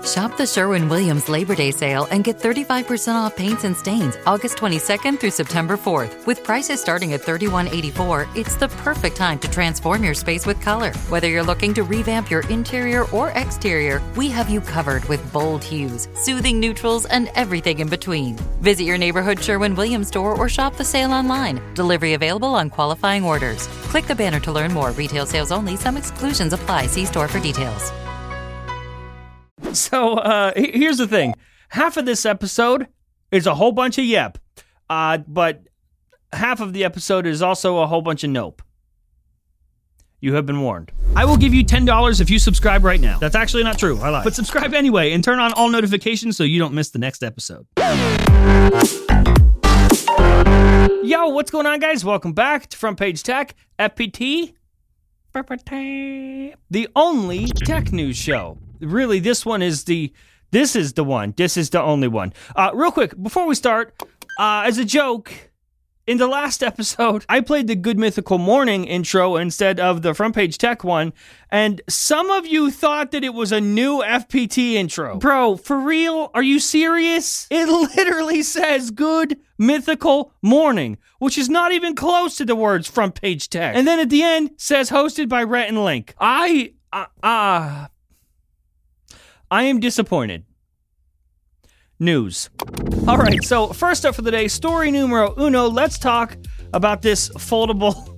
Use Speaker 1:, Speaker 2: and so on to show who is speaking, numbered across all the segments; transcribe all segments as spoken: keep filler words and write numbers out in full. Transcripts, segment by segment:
Speaker 1: Shop the Sherwin-Williams Labor Day sale and get thirty-five percent off paints and stains August twenty-second through September fourth. With prices starting at thirty-one eighty-four, it's the perfect time to transform your space with color. Whether you're looking to revamp your interior or exterior, we have you covered with bold hues, soothing neutrals, and everything in between. Visit your neighborhood Sherwin-Williams store or shop the sale online. Delivery available on qualifying orders. Click the banner to learn more. Retail sales only. Some exclusions apply. See store for details.
Speaker 2: So uh, here's the thing. Half of this episode is a whole bunch of yep, uh, but half of the episode is also a whole bunch of nope. You have been warned. I will give you ten dollars if you subscribe right now. That's actually not true. I lied. But subscribe anyway and turn on all notifications so you don't miss the next episode. Yo, what's going on, guys? Welcome back to Front Page Tech, F P T, the only tech news show. Really, this one is the, this is the one. This is the only one. Uh, real quick, before we start, uh, as a joke, in the last episode, I played the Good Mythical Morning intro instead of the Front Page Tech one, and some of you thought that it was a new F P T intro. Bro, for real? Are you serious? It literally says Good Mythical Morning, which is not even close to the words Front Page Tech. And then at the end, says hosted by Rhett and Link. I, uh, uh, I am disappointed. News. All right, so first up for the day, story numero uno. Let's talk about this foldable,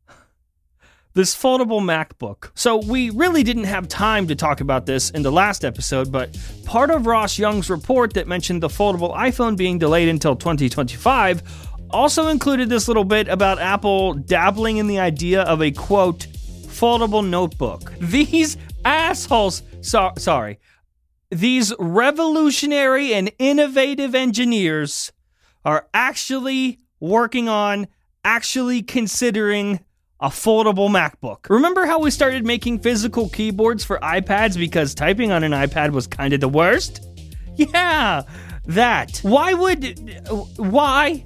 Speaker 2: this foldable MacBook. So we really didn't have time to talk about this in the last episode, but part of Ross Young's report that mentioned the foldable iPhone being delayed until twenty twenty-five also included this little bit about Apple dabbling in the idea of a, quote, foldable notebook. These assholes, so, sorry, these revolutionary and innovative engineers are actually working on, actually considering a foldable MacBook. Remember how we started making physical keyboards for iPads because typing on an iPad was kind of the worst? Yeah, that. Why would, why?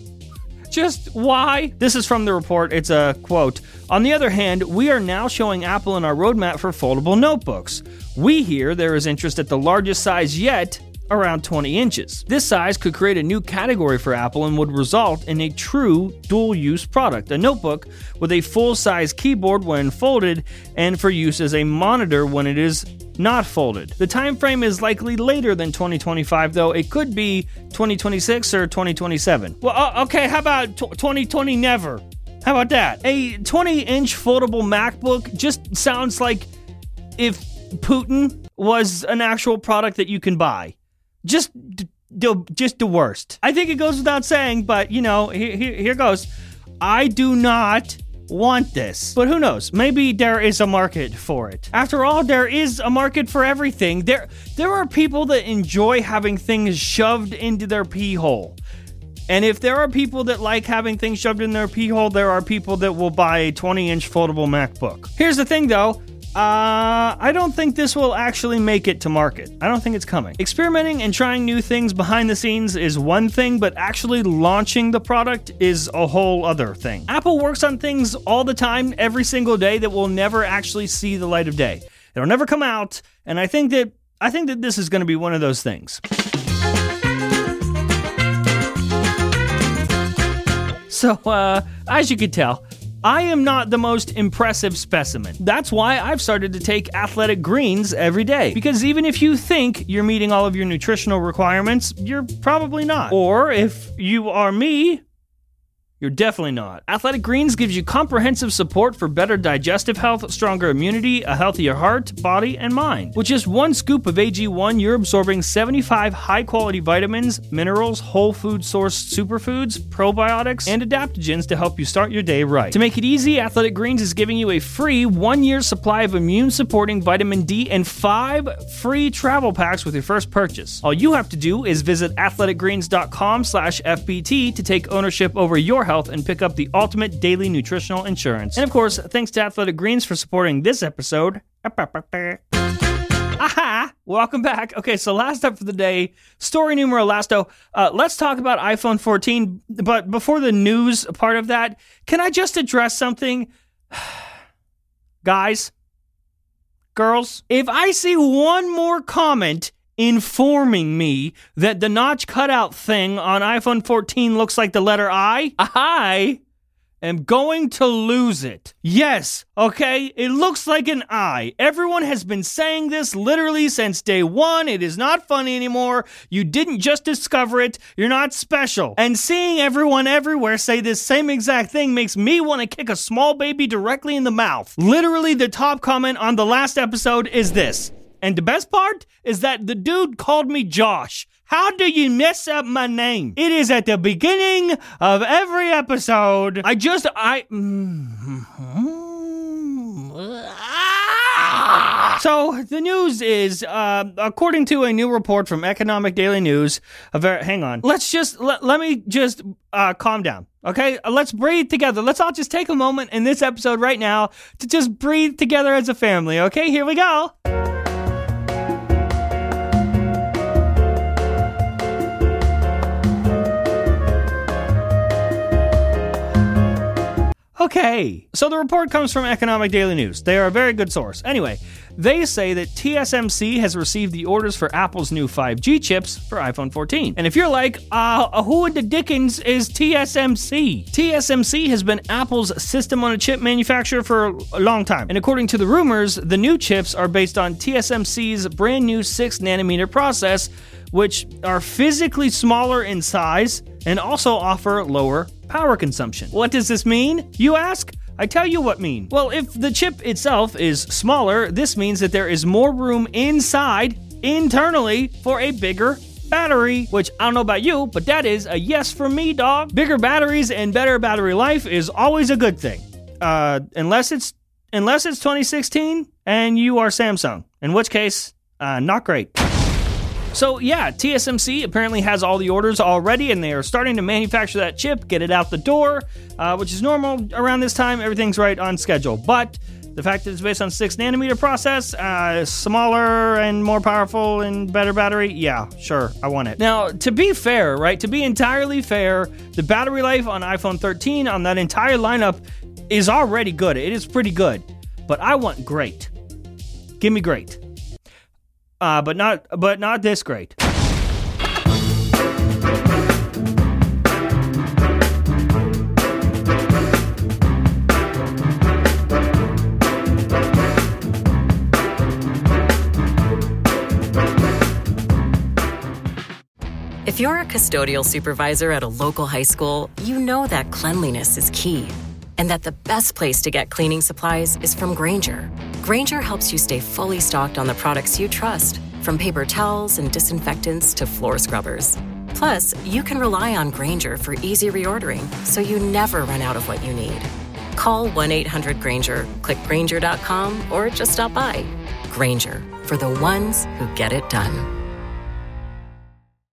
Speaker 2: Just why? This is from the report. It's a quote. On the other hand, we are now showing Apple in our roadmap for foldable notebooks. We hear there is interest at the largest size yet, around twenty inches. This size could create a new category for Apple and would result in a true dual-use product, a notebook with a full-size keyboard when folded and for use as a monitor when it is not folded. The time frame is likely later than twenty twenty-five, though it could be twenty twenty-six or twenty twenty-seven. Well, uh, okay, how about t- twenty twenty never? How about that? A twenty-inch foldable MacBook just sounds like if Putin was an actual product that you can buy. Just, d- d- just the worst. I think it goes without saying, but, you know, here, here, here goes. I do not want this. But who knows? Maybe there is a market for it. After all, there is a market for everything. There, there are people that enjoy having things shoved into their pee hole. And if there are people that like having things shoved in their pee hole, there are people that will buy a twenty-inch foldable MacBook. Here's the thing, though. Uh, I don't think this will actually make it to market. I don't think it's coming. Experimenting and trying new things behind the scenes is one thing, but actually launching the product is a whole other thing. Apple works on things all the time, every single day, that will never actually see the light of day. It'll never come out, and I think that I think that this is going to be one of those things. So, uh, as you can tell, I am not the most impressive specimen. That's why I've started to take Athletic Greens every day. Because even if you think you're meeting all of your nutritional requirements, you're probably not. Or if you are me, you're definitely not. Athletic Greens gives you comprehensive support for better digestive health, stronger immunity, a healthier heart, body, and mind. With just one scoop of A G one, you're absorbing seventy-five high-quality vitamins, minerals, whole food sourced superfoods, probiotics, and adaptogens to help you start your day right. To make it easy, Athletic Greens is giving you a free one-year supply of immune-supporting vitamin D and five free travel packs with your first purchase. All you have to do is visit athletic greens dot com slash F B T to take ownership over your health and pick up the ultimate daily nutritional insurance. And of course, thanks to Athletic Greens for supporting this episode. Aha! Welcome back. Okay, so last up for the day, story numero lasto. Uh, let's talk about iPhone fourteen. But before the news part of that, can I just address something? Guys, girls. If I see one more comment informing me that the notch cutout thing on iPhone fourteen looks like the letter I, I am going to lose it. Yes, okay, it looks like an I. Everyone has been saying this literally since day one. It is not funny anymore. You didn't just discover it. You're not special. And seeing everyone everywhere say this same exact thing makes me want to kick a small baby directly in the mouth. Literally, the top comment on the last episode is this. And the best part is that the dude called me Josh. How do you mess up my name? It is at the beginning of every episode. I just, I... So, the news is, uh, according to a new report from Economic Daily News, a very, hang on, let's just, let, let me just uh, calm down, okay? Let's breathe together. Let's all just take a moment in this episode right now to just breathe together as a family, okay? Here we go. Okay, so the report comes from Economic Daily News. They are a very good source. Anyway, they say that T S M C has received the orders for Apple's new five G chips for iPhone fourteen. And if you're like, uh, who in the dickens is T S M C? T S M C has been Apple's system-on-a-chip manufacturer for a long time. And according to the rumors, the new chips are based on T S M C's brand new six nanometer process, which are physically smaller in size and also offer lower power consumption. What does this mean, you ask? I tell you what mean. Well, if the chip itself is smaller, this means that there is more room inside, internally, for a bigger battery, which I don't know about you, but that is a yes for me, dog. Bigger batteries and better battery life is always a good thing. Uh, unless it's unless it's twenty sixteen and you are Samsung, in which case, uh, not great. So yeah, T S M C apparently has all the orders already, and they are starting to manufacture that chip, get it out the door, uh, which is normal around this time. Everything's right on schedule. But the fact that it's based on six nanometer process, uh, smaller and more powerful and better battery, yeah, sure, I want it. Now, to be fair, right, to be entirely fair, the battery life on iPhone thirteen on that entire lineup is already good. It is pretty good. But I want great. Give me great. Uh, but not, but not this great.
Speaker 3: If you're a custodial supervisor at a local high school, you know that cleanliness is key, and that the best place to get cleaning supplies is from Grainger. Grainger helps you stay fully stocked on the products you trust, from paper towels and disinfectants to floor scrubbers. Plus, you can rely on Grainger for easy reordering, so you never run out of what you need. Call one eight hundred Grainger, click Grainger dot com, or just stop by. Grainger, for the ones who get it done.